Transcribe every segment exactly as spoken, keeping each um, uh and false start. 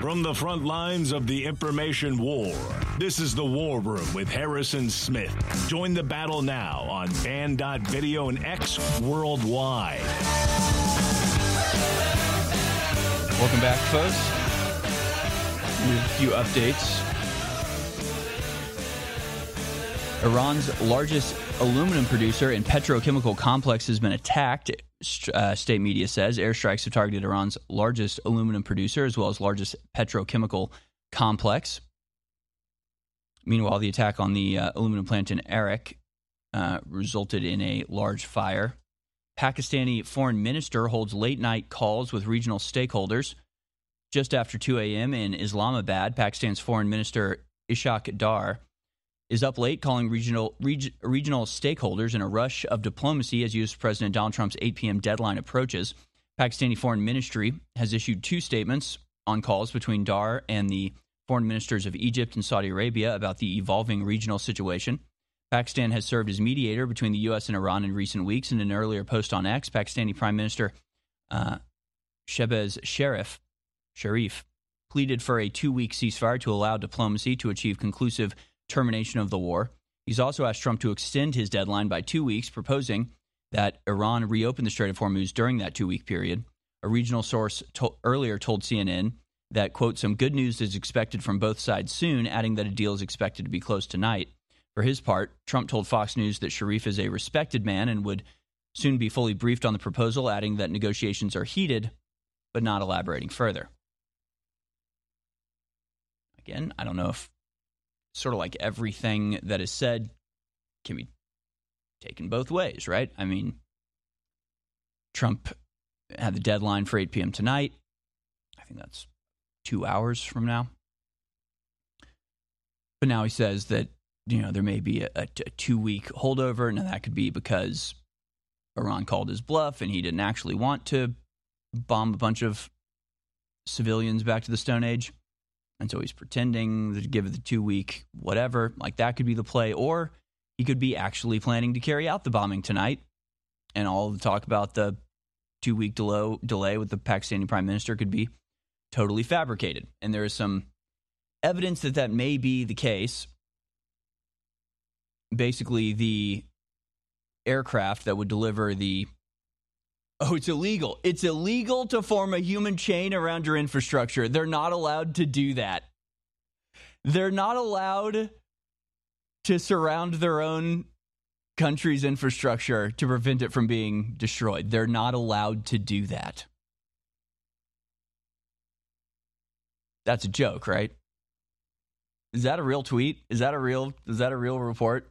From the front lines of the information war, this is the War Room with Harrison Smith. Join the battle now on Band dot Video and X worldwide. Welcome back, folks. With a few updates. Iran's largest aluminum producer and petrochemical complex has been attacked, uh, state media says. Airstrikes have targeted Iran's largest aluminum producer as well as largest petrochemical complex. Meanwhile, the attack on the uh, aluminum plant in Arak uh, resulted in a large fire. Pakistani foreign minister holds late-night calls with regional stakeholders. Just after two a.m. in Islamabad, Pakistan's foreign minister Ishaq Dar is up late calling regional reg, regional stakeholders in a rush of diplomacy as U S President Donald Trump's eight p.m. deadline approaches. Pakistani Foreign Ministry has issued two statements on calls between Dar and the foreign ministers of Egypt and Saudi Arabia about the evolving regional situation. Pakistan has served as mediator between the U S and Iran in recent weeks. In an earlier post on X, Pakistani Prime Minister uh, Shehbaz Sharif, Sharif pleaded for a two-week ceasefire to allow diplomacy to achieve conclusive termination of the war. He's also asked Trump to extend his deadline by two weeks, proposing that Iran reopen the Strait of Hormuz during that two-week period. A regional source to- earlier told C N N that, quote, some good news is expected from both sides soon, adding that a deal is expected to be close tonight. For his part, Trump told Fox News that Sharif is a respected man and would soon be fully briefed on the proposal, adding that negotiations are heated, but not elaborating further. Again, I don't know if sort of like everything that is said can be taken both ways, right? I mean, Trump had the deadline for eight p.m. tonight. I think that's two hours from now. But now he says that, you know, there may be a, a, a two-week holdover. Now, that could be because Iran called his bluff and he didn't actually want to bomb a bunch of civilians back to the Stone Age. And so he's pretending to give it the two-week whatever. Like, that could be the play. Or he could be actually planning to carry out the bombing tonight. And all the talk about the two-week delay, delay with the Pakistani prime minister could be totally fabricated. And there is some evidence that that may be the case. Basically, the aircraft that would deliver the... Oh, it's illegal. It's illegal to form a human chain around your infrastructure. They're not allowed to do that. They're not allowed to surround their own country's infrastructure to prevent it from being destroyed. They're not allowed to do that. That's a joke, right? Is that a real tweet? Is that a real, is that a real report?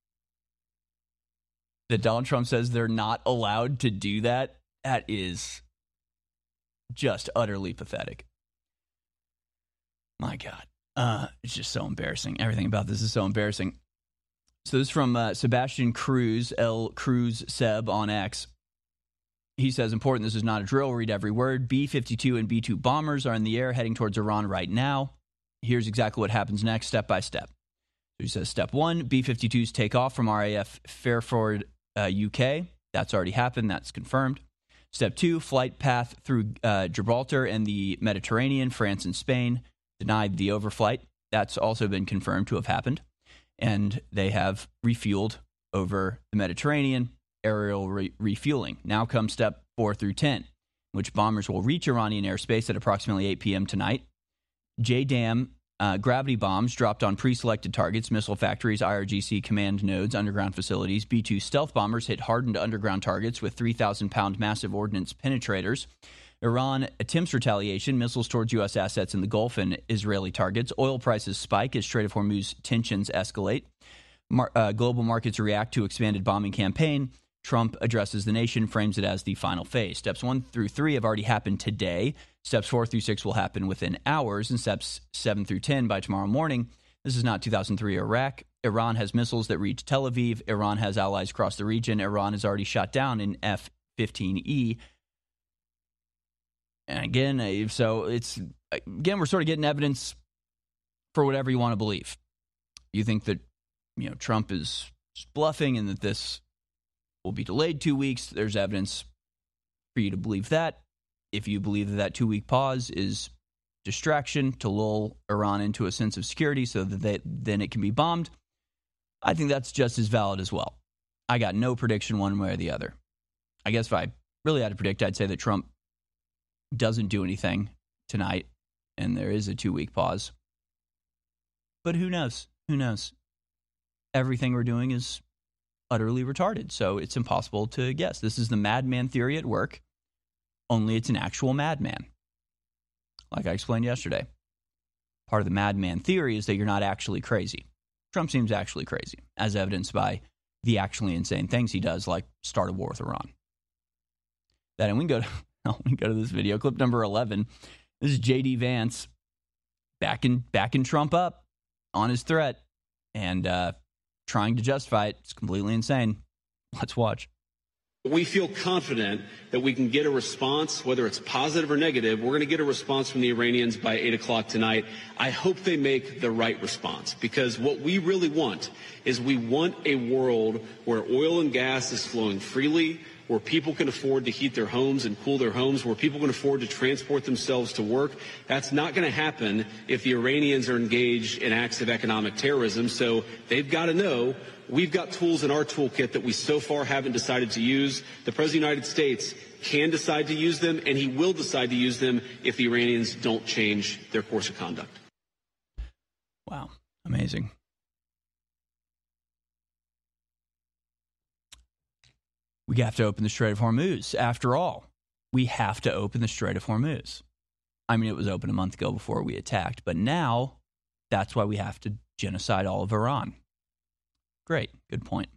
That Donald Trump says they're not allowed to do that? That is just utterly pathetic. My God. Uh, it's just so embarrassing. Everything about this is so embarrassing. So this is from uh, Sebastian Cruz, L. Cruz Seb on X. He says, important, this is not a drill. Read every word. B fifty-two and B two bombers are in the air heading towards Iran right now. Here's exactly what happens next, step by step. So he says, step one, B fifty-twos take off from R A F Fairford, uh, U K. That's already happened. That's confirmed. Step two, flight path through uh, Gibraltar and the Mediterranean, France and Spain denied the overflight. That's also been confirmed to have happened. And they have refueled over the Mediterranean, aerial re- refueling. Now comes step four through ten, which bombers will reach Iranian airspace at approximately eight p.m. tonight. J DAM uh, gravity bombs dropped on pre-selected targets, missile factories, I R G C command nodes, underground facilities. B two stealth bombers hit hardened underground targets with three thousand pound massive ordnance penetrators. Iran attempts retaliation, missiles towards U S assets in the Gulf and Israeli targets. Oil prices spike as Strait of Hormuz tensions escalate. Mar- uh, global markets react to expanded bombing campaign. Trump addresses the nation, frames it as the final phase. Steps one through three have already happened today. Steps four through six will happen within hours, and steps seven through ten by tomorrow morning. This is not two thousand three Iraq. Iran has missiles that reach Tel Aviv. Iran has allies across the region. Iran has already shot down an F fifteen E. And again, so it's, again, we're sort of getting evidence for whatever you want to believe. You think that, you know, Trump is bluffing and that this will be delayed two weeks. There's evidence for you to believe that. If you believe that that two-week pause is distraction to lull Iran into a sense of security so that they, then it can be bombed. I think that's just as valid as well. I got no prediction one way or the other. I guess if I really had to predict, I'd say that Trump doesn't do anything tonight, and there is a two-week pause. But who knows? Who knows? Everything we're doing is utterly retarded, so it's impossible to guess. This is the madman theory at work, only it's an actual madman. Like I explained yesterday, part of the madman theory is that you're not actually crazy. Trump seems actually crazy, as evidenced by the actually insane things he does, like start a war with Iran. That, and we can go to, we can go to this video, clip number eleven. This is J D Vance backing, backing Trump up on his threat and uh, trying to justify it. It's completely insane. Let's watch. We feel confident that we can get a response, whether it's positive or negative. We're going to get a response from the Iranians by eight o'clock tonight. I hope they make the right response, because what we really want is we want a world where oil and gas is flowing freely, where people can afford to heat their homes and cool their homes, where people can afford to transport themselves to work. That's not going to happen if the Iranians are engaged in acts of economic terrorism. So they've got to know we've got tools in our toolkit that we so far haven't decided to use. The President of the United States can decide to use them, and he will decide to use them if the Iranians don't change their course of conduct. Wow. Amazing. We have to open the Strait of Hormuz. After all, we have to open the Strait of Hormuz. I mean, it was open a month ago before we attacked, but now that's why we have to genocide all of Iran. Great. Good point.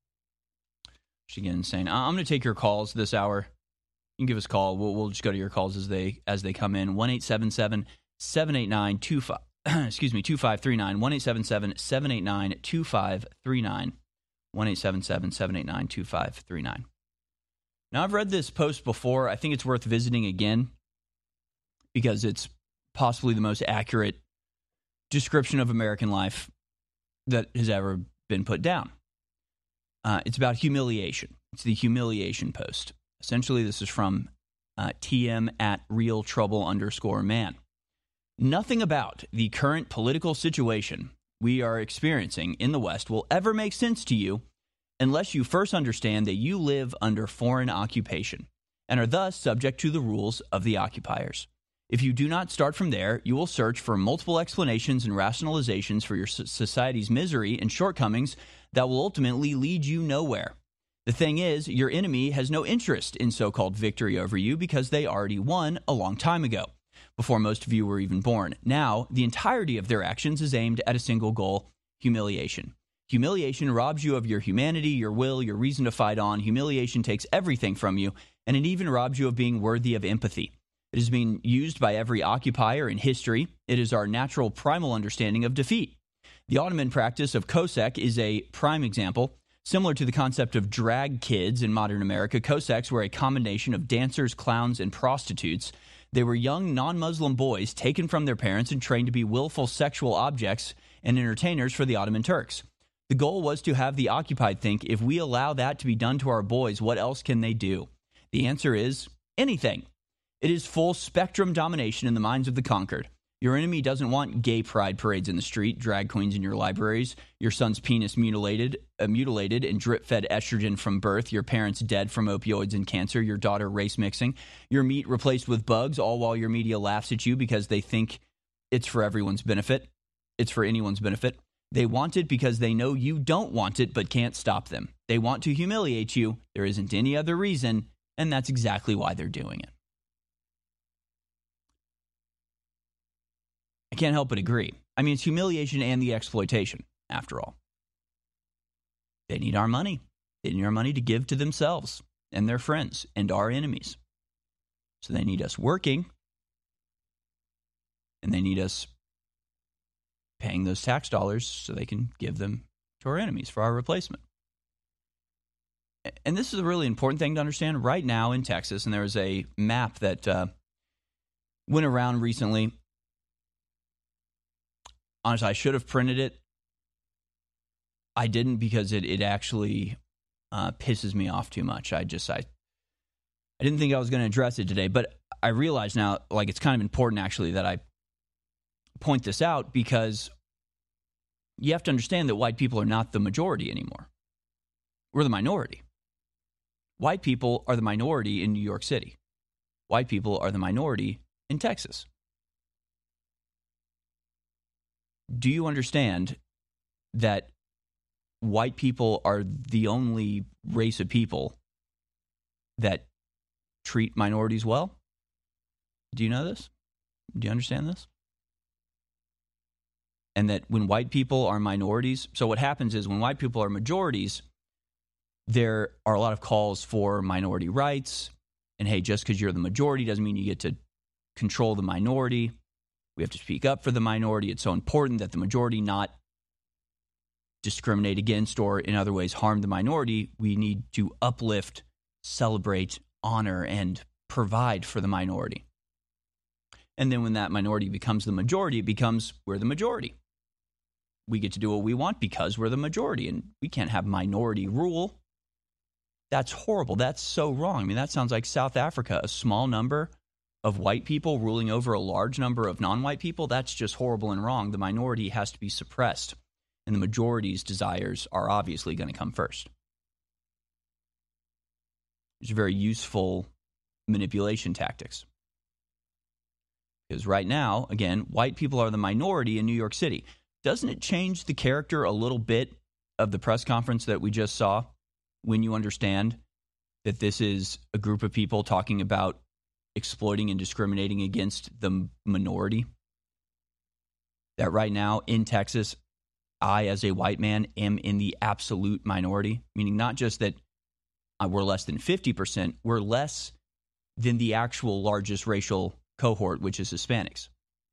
Should get insane. I'm going to take your calls this hour. You can give us a call. We'll, we'll just go to your calls as they as they come in. one eight seven seven, seven eight nine, two five excuse me, two five three nine. one eight seven seven, seven eight nine, two five three nine. one eight seven seven, seven eight nine, two five three nine. Now, I've read this post before. I think it's worth visiting again because it's possibly the most accurate description of American life that has ever been put down. Uh, it's about humiliation. It's the humiliation post. Essentially, this is from uh, T M at real trouble underscore man. Nothing about the current political situation we are experiencing in the West will ever make sense to you unless you first understand that you live under foreign occupation and are thus subject to the rules of the occupiers. If you do not start from there, you will search for multiple explanations and rationalizations for your society's misery and shortcomings that will ultimately lead you nowhere. The thing is, your enemy has no interest in so-called victory over you because they already won a long time ago, before most of you were even born. Now, the entirety of their actions is aimed at a single goal: humiliation. Humiliation robs you of your humanity, your will, your reason to fight on. Humiliation takes everything from you, and it even robs you of being worthy of empathy. It is being used by every occupier in history. It is our natural primal understanding of defeat. The Ottoman practice of Cossack is a prime example. Similar to the concept of drag kids in modern America, Cossacks were a combination of dancers, clowns, and prostitutes. They were young non-Muslim boys taken from their parents and trained to be willful sexual objects and entertainers for the Ottoman Turks. The goal was to have the occupied think, if we allow that to be done to our boys, what else can they do? The answer is anything. It is full spectrum domination in the minds of the conquered. Your enemy doesn't want gay pride parades in the street, drag queens in your libraries, your son's penis mutilated, uh, mutilated and drip-fed estrogen from birth, your parents dead from opioids and cancer, your daughter race mixing, your meat replaced with bugs, all while your media laughs at you because they think it's for everyone's benefit. It's for anyone's benefit. They want it because they know you don't want it but can't stop them. They want to humiliate you. There isn't any other reason, and that's exactly why they're doing it. I can't help but agree. I mean, it's humiliation and the exploitation, after all. They need our money. They need our money to give to themselves and their friends and our enemies. So they need us working, and they need us paying those tax dollars so they can give them to our enemies for our replacement. And this is a really important thing to understand right now in Texas, and there was a map that uh, went around recently. Honestly, I should have printed it. I didn't because it, it actually uh, pisses me off too much. I just, I, I didn't think I was going to address it today, but I realize now, like, it's kind of important actually that I point this out because you have to understand that white people are not the majority anymore. We're the minority. White people are the minority in New York City. White people are the minority in Texas. Do you understand that white people are the only race of people that treat minorities well? Do you know this? Do you understand this? And that when white people are minorities, so what happens is when white people are majorities, there are a lot of calls for minority rights. And hey, just because you're the majority doesn't mean you get to control the minority. We have to speak up for the minority. It's so important that the majority not discriminate against or in other ways harm the minority. We need to uplift, celebrate, honor, and provide for the minority. And then when that minority becomes the majority, it becomes we're the majority. We get to do what we want because we're the majority, and we can't have minority rule. That's horrible. That's so wrong. I mean, that sounds like South Africa, a small number of white people ruling over a large number of non-white people. That's just horrible and wrong. The minority has to be suppressed, and the majority's desires are obviously going to come first. It's very useful manipulation tactics. Because right now, again, white people are the minority in New York City. Doesn't it change the character a little bit of the press conference that we just saw when you understand that this is a group of people talking about exploiting and discriminating against the minority? That right now in Texas, I, as a white man, am in the absolute minority, meaning not just that we're less than fifty percent, we're less than the actual largest racial cohort, which is Hispanics.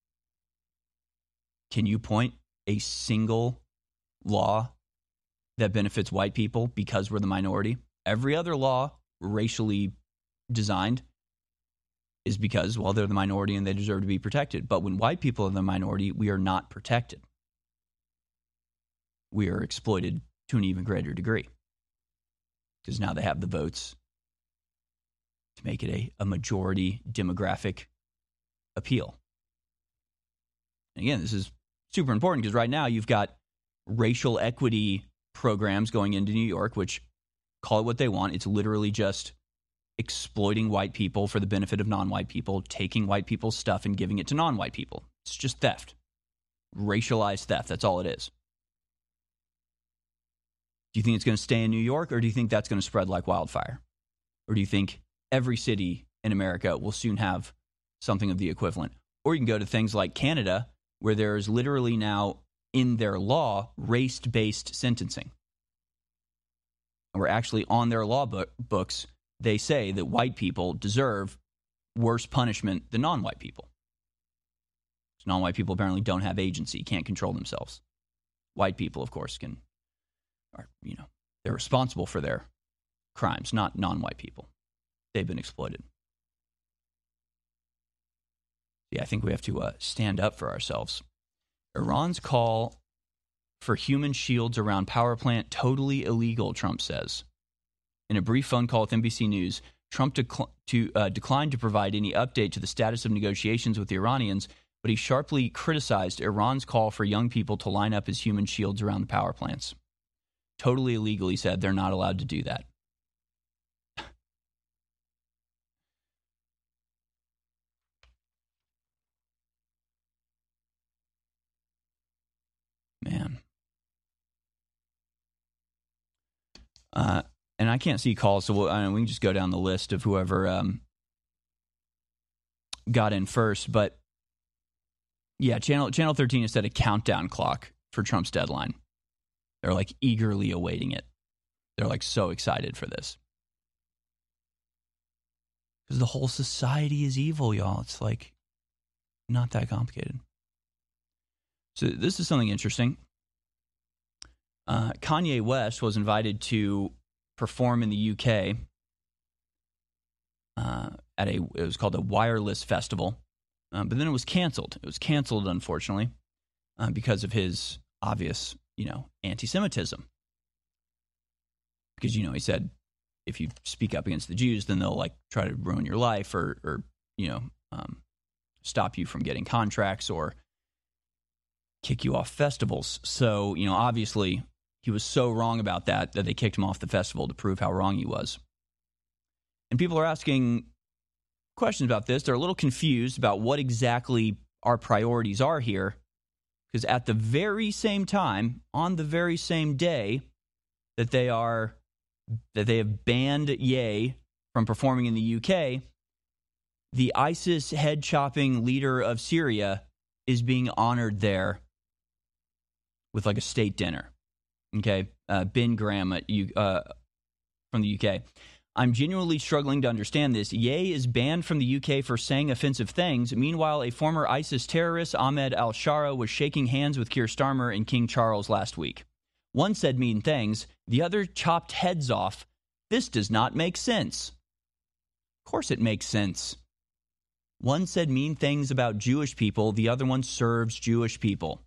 Can you point a single law that benefits white people because we're the minority? Every other law racially designed is because, well, they're the minority and they deserve to be protected. But when white people are the minority, we are not protected. We are exploited to an even greater degree because now they have the votes to make it a, a majority demographic appeal. And again, this is super important because right now you've got racial equity programs going into New York, which call it what they want. It's literally just exploiting white people for the benefit of non-white people, taking white people's stuff and giving it to non-white people. It's just theft. Racialized theft. That's all it is. Do you think it's going to stay in New York, or do you think that's going to spread like wildfire? Or do you think every city in America will soon have something of the equivalent? Or you can go to things like Canada, where there is literally now in their law race-based sentencing. And we're actually on their law book, books, they say that white people deserve worse punishment than non-white people. So non-white people apparently don't have agency, can't control themselves. White people, of course, can, are, you know, they're responsible for their crimes, not non-white people. They've been exploited. Yeah, I think we have to uh, stand up for ourselves. Iran's call for human shields around power plant totally illegal, Trump says. In a brief phone call with N B C News, Trump dec- to, uh, declined to provide any update to the status of negotiations with the Iranians, but he sharply criticized Iran's call for young people to line up as human shields around the power plants. Totally illegal, he said. They're not allowed to do that. Man. Uh, and I can't see calls, so we'll, I mean, we can just go down the list of whoever um, got in first. But yeah, Channel Channel thirteen has set a countdown clock for Trump's deadline. They're like eagerly awaiting it. They're like so excited for this. Because the whole society is evil, y'all. It's like not that complicated. So this is something interesting. Uh, Kanye West was invited to perform in the U K uh, at a, it was called a Wireless Festival, um, but then it was canceled. It was canceled, unfortunately, uh, because of his obvious, you know, anti-Semitism. Because, you know, he said, if you speak up against the Jews, then they'll like try to ruin your life or, or you know, um, stop you from getting contracts or kick you off festivals. So, you know, obviously he was so wrong about that that they kicked him off the festival to prove how wrong he was. And people are asking questions about this. They're a little confused about what exactly our priorities are here, because at the very same time, on the very same day that they are that they have banned Ye from performing in the U K, the ISIS head-chopping leader of Syria is being honored there with like a state dinner. Okay, uh, Ben Graham at U, uh, from the U K. I'm genuinely struggling to understand this. Ye is banned from the U K for saying offensive things. Meanwhile, a former ISIS terrorist, Ahmed al-Shara, was shaking hands with Keir Starmer and King Charles last week. One said mean things. The other chopped heads off. This does not make sense. Of course it makes sense. One said mean things about Jewish people. The other one serves Jewish people.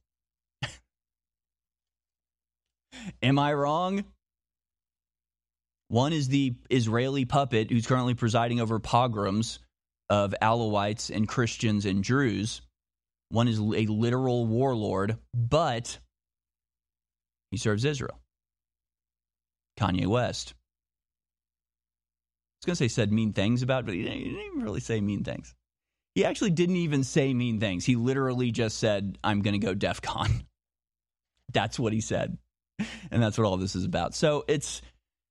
Am I wrong? One is the Israeli puppet who's currently presiding over pogroms of Alawites and Christians and Druze. One is a literal warlord, but he serves Israel. Kanye West. I was going to say said mean things about it, but he didn't, he didn't even really say mean things. He actually didn't even say mean things. He literally just said, I'm going to go DEF CON. That's what he said. And that's what all this is about. So it's,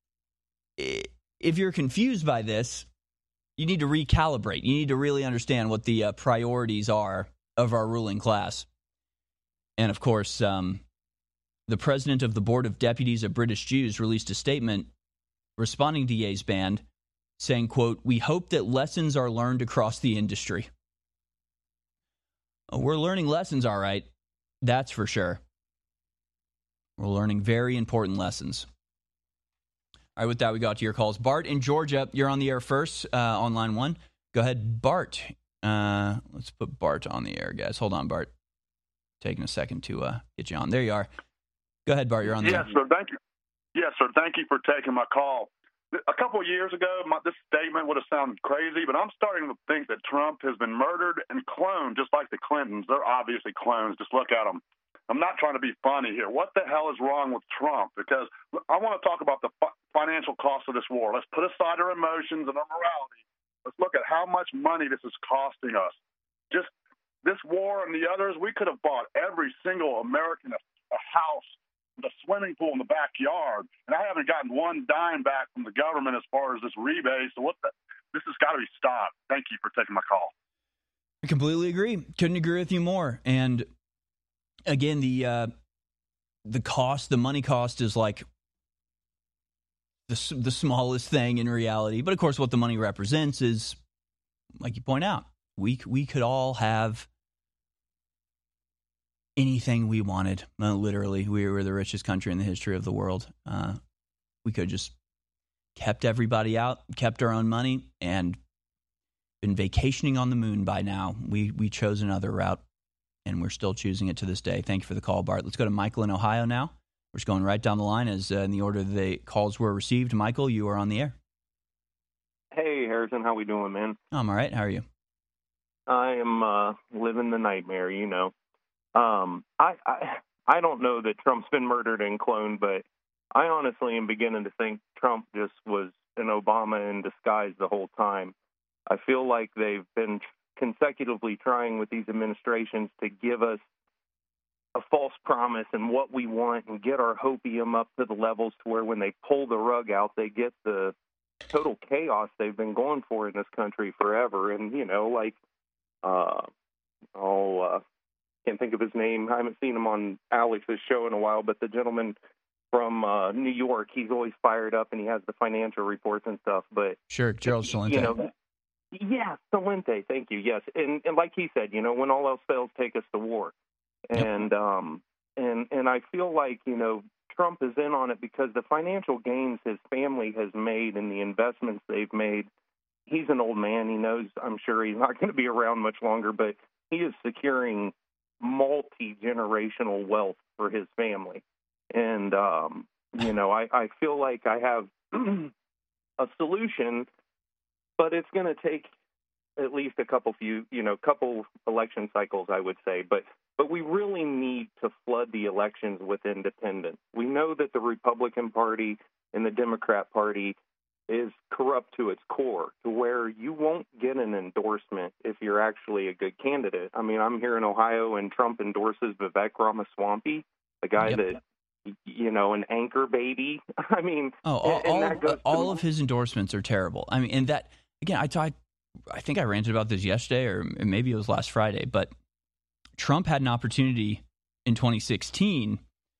if you're confused by this, you need to recalibrate. You need to really understand what the uh, priorities are of our ruling class. And of course, um, the president of the Board of Deputies of British Jews released a statement responding to Ye's ban, saying, quote, "We hope that lessons are learned across the industry." We're learning lessons, all right. That's for sure. We're learning very important lessons. All right, with that, we got to your calls. Bart in Georgia, you're on the air first uh, on line one. Go ahead, Bart. Uh, let's put Bart on the air, guys. Hold on, Bart. Taking a second to uh, get you on. There you are. Go ahead, Bart. You're on the yes, air. Yes, sir. Thank you. Yes, sir. Thank you for taking my call. A couple of years ago, my, this statement would have sounded crazy, but I'm starting to think that Trump has been murdered and cloned, just like the Clintons. They're obviously clones. Just look at them. I'm not trying to be funny here. What the hell is wrong with Trump? Because I want to talk about the fi- financial cost of this war. Let's put aside our emotions and our morality. Let's look at how much money this is costing us. Just this war and the others, we could have bought every single American a, a house, the swimming pool in the backyard, and I haven't gotten one dime back from the government as far as this rebate. So what the, this has got to be stopped. Thank you for taking my call. I completely agree. Couldn't agree with you more. And again, the uh, the cost, the money cost is like the the smallest thing in reality. But of course, what the money represents is, like you point out, we we could all have anything we wanted. Uh, literally, we were the richest country in the history of the world. Uh, we could just kept everybody out, kept our own money, and been vacationing on the moon by now. We we chose another route, and we're still choosing it to this day. Thank you for the call, Bart. Let's go to Michael in Ohio now. We're just going right down the line as uh, in the order the calls were received. Michael, you are on the air. Hey, Harrison. How we doing, man? I'm all right. How are you? I am uh, living the nightmare, you know. Um, I, I I don't know that Trump's been murdered and cloned, but I honestly am beginning to think Trump just was an Obama in disguise the whole time. I feel like they've been consecutively trying with these administrations to give us a false promise and what we want and get our hopium up to the levels to where when they pull the rug out, they get the total chaos they've been going for in this country forever. And, you know, like, uh, oh, uh, can't think of his name. I haven't seen him on Alex's show in a while, but the gentleman from uh, New York, he's always fired up and he has the financial reports and stuff. But sure, Gerald Celente. You know, yeah, Celente. Thank you. Yes, and, and like he said, you know, when all else fails, take us to war. And yep. um, and and I feel like you know Trump is in on it because the financial gains his family has made and the investments they've made. He's an old man. He knows. I'm sure he's not going to be around much longer, but he is securing multi-generational wealth for his family. And, um, you know, I, I feel like I have a solution, but it's going to take at least a couple few, you know, couple election cycles, I would say. But but we really need to flood the elections with independents. We know that the Republican Party and the Democrat Party is corrupt to its core, to where you won't get an endorsement if you're actually a good candidate. I mean, I'm here in Ohio, and Trump endorses Vivek Ramaswamy, the guy yep. that, you know, an anchor baby. I mean, oh, all, and, and that goes all, all to, of his endorsements are terrible. I mean, and that, again, I talked, I think I ranted about this yesterday, or maybe it was last Friday, but Trump had an opportunity in twenty sixteen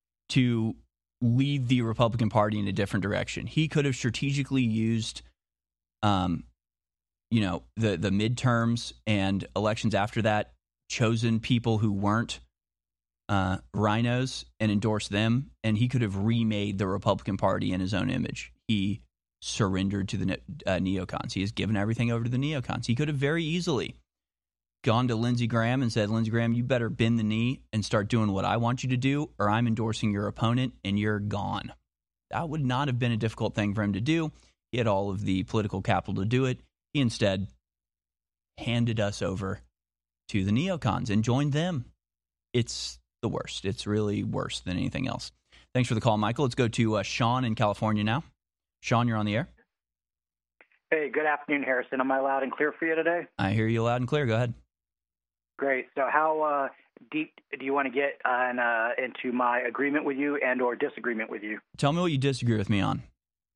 to lead the Republican Party in a different direction. He could have strategically used, um, you know, the the midterms and elections after that, chosen people who weren't uh, rhinos and endorsed them, and he could have remade the Republican Party in his own image. He surrendered to the uh, neocons. He has given everything over to the neocons. He could have very easily gone to Lindsey Graham and said, Lindsey Graham, you better bend the knee and start doing what I want you to do, or I'm endorsing your opponent and you're gone. That would not have been a difficult thing for him to do. He had all of the political capital to do it. He instead handed us over to the neocons and joined them. It's the worst. It's really worse than anything else. Thanks for the call, Michael. Let's go to uh, Sean in California now. Sean, you're on the air. Hey, good afternoon, Harrison. Am I loud and clear for you today? I hear you loud and clear. Go ahead. Great. So how uh, deep do you want to get on, uh, into my agreement with you and or disagreement with you? Tell me what you disagree with me on.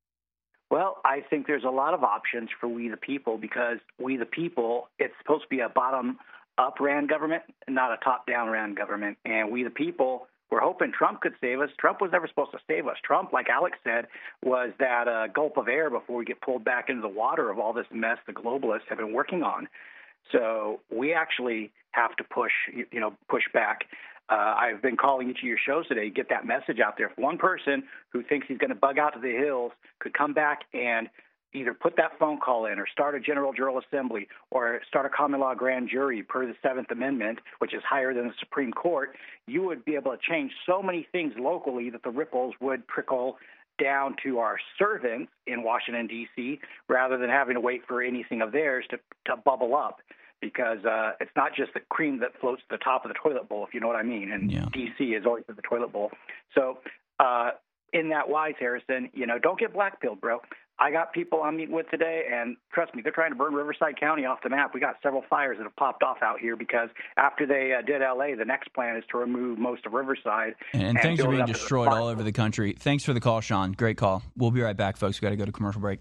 Well, I think there's a lot of options for we the people, because we the people, it's supposed to be a bottom-up ran government, not a top-down ran government. And we the people, we're hoping Trump could save us. Trump was never supposed to save us. Trump, like Alex said, was that uh, gulp of air before we get pulled back into the water of all this mess the globalists have been working on. So we actually have to push, you know, push back. Uh, I've been calling each of your shows today, get that message out there. If one person who thinks he's going to bug out to the hills could come back and either put that phone call in or start a general jural assembly or start a common law grand jury per the Seventh Amendment, which is higher than the Supreme Court, you would be able to change so many things locally that the ripples would trickle down to our servants in Washington, D C, rather than having to wait for anything of theirs to, to bubble up. Because uh, it's not just the cream that floats to the top of the toilet bowl, if you know what I mean. And yeah. D C is always at the toilet bowl. So uh, in that wise, Harrison, you know, don't get blackpilled, bro. I got people I'm meeting with today, and trust me, they're trying to burn Riverside County off the map. We got several fires that have popped off out here because after they uh, did L A, the next plan is to remove most of Riverside. And, and things are being destroyed all over the country. Thanks for the call, Sean. Great call. We'll be right back, folks. We've got to go to commercial break.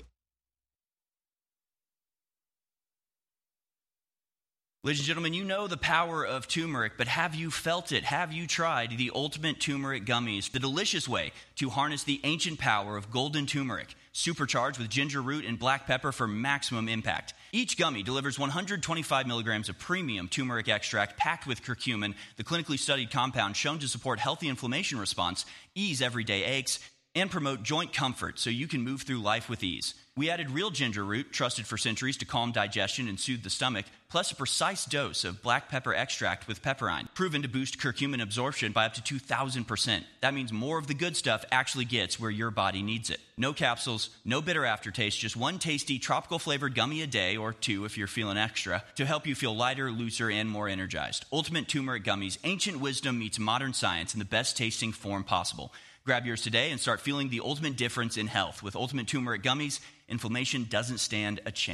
Ladies and gentlemen, you know the power of turmeric, but have you felt it? Have you tried the Ultimate Turmeric Gummies, the delicious way to harness the ancient power of golden turmeric, supercharged with ginger root and black pepper for maximum impact? Each gummy delivers one hundred twenty-five milligrams of premium turmeric extract packed with curcumin, the clinically studied compound shown to support healthy inflammation response, ease everyday aches, and promote joint comfort so you can move through life with ease. We added real ginger root, trusted for centuries to calm digestion and soothe the stomach, plus a precise dose of black pepper extract with pepperine, proven to boost curcumin absorption by up to two thousand percent. That means more of the good stuff actually gets where your body needs it. No capsules, no bitter aftertaste, just one tasty tropical flavored gummy a day, or two if you're feeling extra, to help you feel lighter, looser, and more energized. Ultimate Turmeric Gummies, ancient wisdom meets modern science in the best tasting form possible. Grab yours today and start feeling the ultimate difference in health. With Ultimate Turmeric Gummies, inflammation doesn't stand a chance.